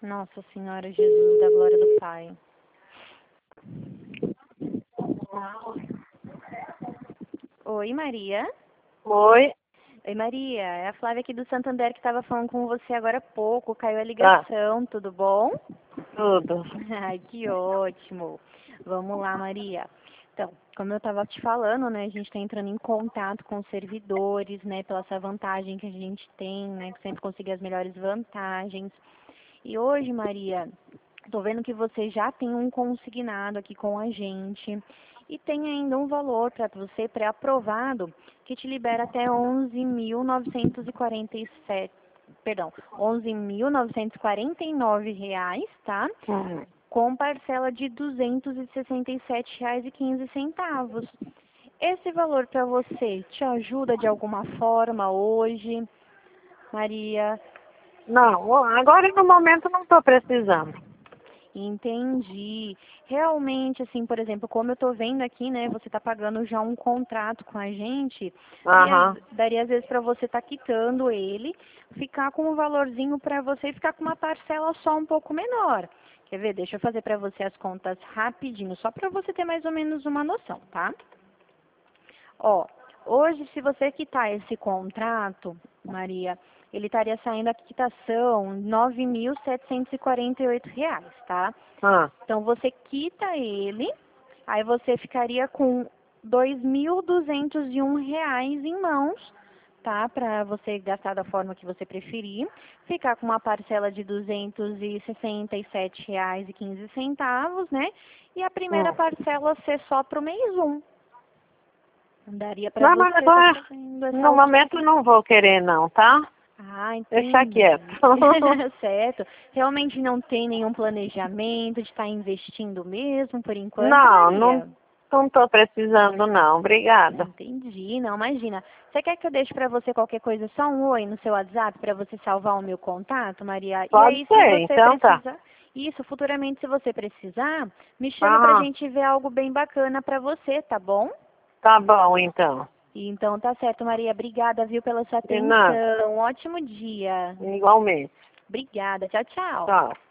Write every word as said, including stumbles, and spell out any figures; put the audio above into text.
Nossa Senhora Jesus, da glória do Pai. Oi, Maria. Oi. Oi, Maria. É a Flávia aqui do Santander que estava falando com você agora há pouco. Caiu a ligação, Ah, tudo bom? tudo. Ai, que ótimo. Vamos lá, Maria. Então, como eu estava te falando, né, a gente está entrando em contato com os servidores, né, pela essa vantagem que a gente tem, né, que sempre conseguir as melhores vantagens. E hoje, Maria, estou vendo que você já tem um consignado aqui com a gente e tem ainda um valor para você pré-aprovado que te libera até onze mil novecentos e quarenta e sete, perdão, onze mil novecentos e quarenta e nove reais, tá? Hum. Com parcela de duzentos e sessenta e sete reais e quinze centavos. Esse valor para você te ajuda de alguma forma hoje, Maria? Não, agora no momento não estou precisando. Entendi. Realmente, assim, por exemplo, como eu estou vendo aqui, né, você está pagando já um contrato com a gente, daria, Aham. daria às vezes para você estar quitando ele, ficar com um valorzinho para você e ficar com uma parcela só um pouco menor. Quer ver? Deixa eu fazer para você as contas rapidinho, só para você ter mais ou menos uma noção, tá? Ó, hoje, se você quitar esse contrato, Maria, ele estaria saindo a quitação nove mil setecentos e quarenta e oito reais, tá? Ah. Então, você quita ele, aí você ficaria com dois mil duzentos e um reais em mãos, tá? Para você gastar da forma que você preferir. Ficar com uma parcela de duzentos e sessenta e sete reais e quinze centavos, né? E a primeira Hum. parcela ser só para o mês um. Daria para Não, mas você estar agora, fazendo essa no momento não vou querer não, tá? Ah, Deixa entendi. quieto. Certo. Realmente não tem nenhum planejamento de estar investindo mesmo, por enquanto, Não, Maria? não não estou precisando não. Obrigada. Entendi, não, imagina. Você quer que eu deixe para você qualquer coisa, só um oi no seu WhatsApp para você salvar o meu contato, Maria? E Pode aí, se ser, você então tá. precisar, isso, futuramente, se você precisar, me chama para a Aham. gente ver algo bem bacana para você, tá bom? Tá bom, então. Então tá certo, Maria. Obrigada, viu, pela sua De nada. atenção. Um ótimo dia. Igualmente. Obrigada. Tchau, tchau. Tchau.